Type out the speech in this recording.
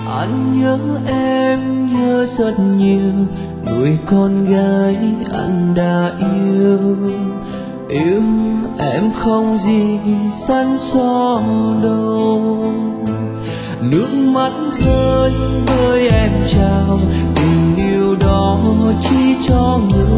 Anh nhớ em, nhớ rất nhiều người con gái anh đã yêu. Yêu em không gì săn sò đâu, nước mắt rơi với em trao tình yêu đó chỉ cho người